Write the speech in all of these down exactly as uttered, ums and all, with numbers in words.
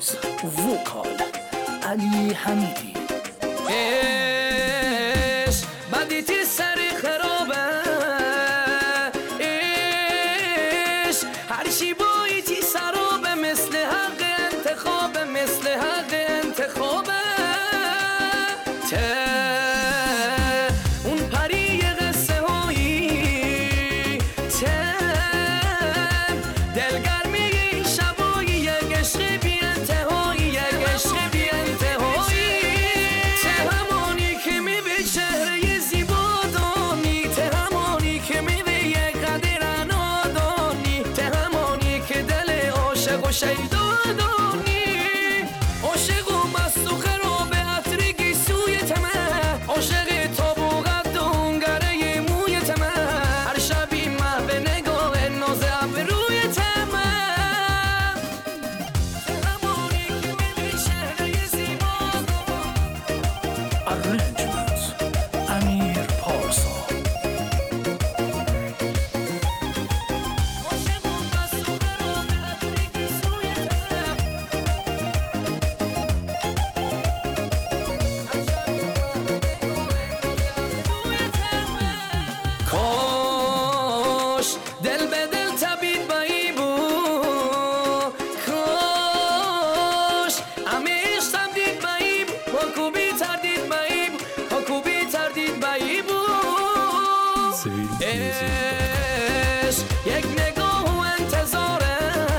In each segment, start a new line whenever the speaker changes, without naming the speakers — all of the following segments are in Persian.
Visuals وکال علی حمیدی.
عشق بدیتی سری خرابه، عشق هرچی باییتی سرابه، مثل حق انتخابه، مثل حق انتخابه. ته اون پری قصه هایی، ته دلگرمی این شبایی، یک عشق بی انتهایی، یک عشق بی انتهایی. ته همانی که میبی چهره زیبا دانی، ته همانی که میبی یک قدر نادانی، ته همانی که دل عاشق و شیدا دانی، عاشق و مست و خراب عطر گیسوی تمه، عاشق تابو قد و هنگره موی تمه، هر شبی محو نگاه ناز ابروی تمه. همانی که میبی چهره زیبا
Arrangement امیر پارسا.
عاشق و مست و خراب عطر گیسوی تمه، کاش دل به دل تبید بایی بود، کاش همه عشقم دید بایی بود، حکوبی تردید بایی بود، حکوبی تردید بایی بود. عشق یک نگاه و انتظاره،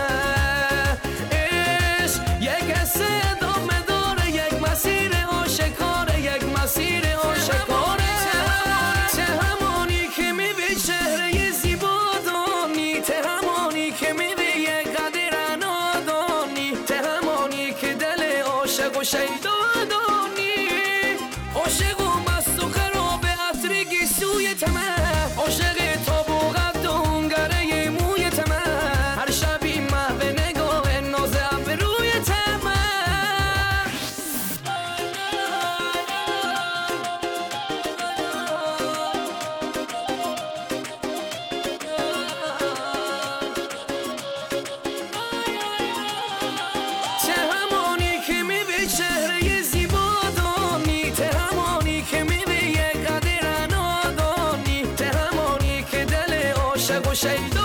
عشق یک حس ادامه داره، یک مسیر آشکاره، یک مسیر آشکاره. ته همانی که میبی چهره زیبا دانی، ته همانی که میبی یک قدر نادانی، ته همانی که دل عاشق و شیدا دانی، عاشق و مست و خراب عطر گیسوی تمه، عاشق تابو قد و هنگره موی تمه، هر شبی محو نگاه ناز ابروی تمه. ته همانی که میبی چهره زیبا دانی، ته همانی که میبی یک قدر نادانی، ته همانی که دل عاشق و شیدا